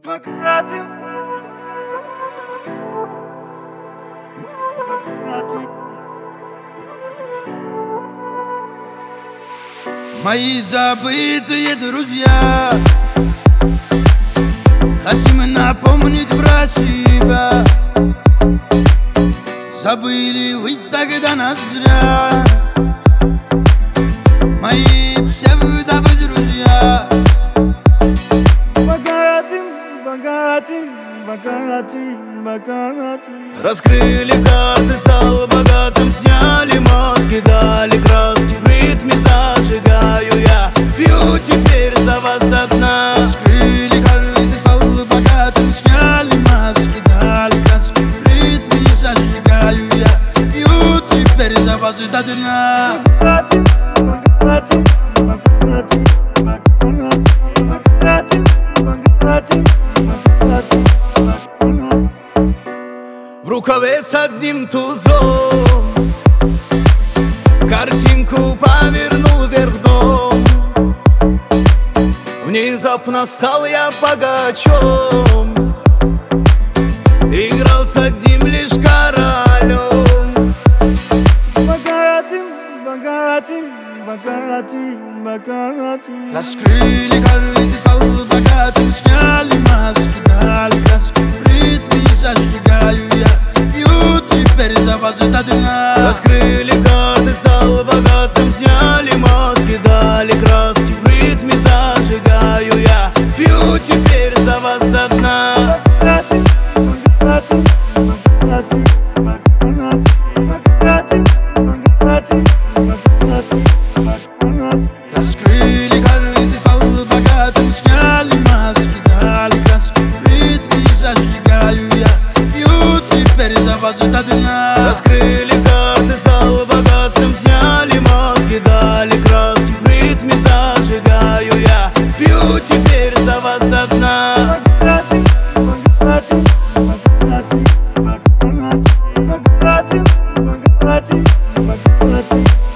Мои забытые друзья, хотим напомнить про себя. Забыли вы тогда нас зря, мои псевдовые друзья. Богатым. Раскрыли карты, стал богатым. Сняли маски, дали краски. В ритме зажигаю я, пью теперь за вас до дна. Раскрыли карты, стал богатым. Сняли маски, дали краски. В ритме зажигаю я, пью теперь за вас до дна. В рукаве с одним тузом картинку повернул вверх дном. Внезапно стал я богачом, играл с одним лишь королем. Богатым. Раскрыли карты, стал богатым. Сняли маски, дали краски. В ритме зажигаю я, пью теперь за вас до дна. Раскрыли карты, стал богатым. Сняли маски, дали краски. В ритме зажигаю я, пью теперь за вас до дна. Раскрыли карты, стал богатым. Сняли маски, дали краски. В ритме зажигаю я, пью теперь за вас до дна. Раскрыли карты, стал богатым. Сняли маски, дали краски. В ритме зажигаю я, пью теперь за вас до дна. Bogатым.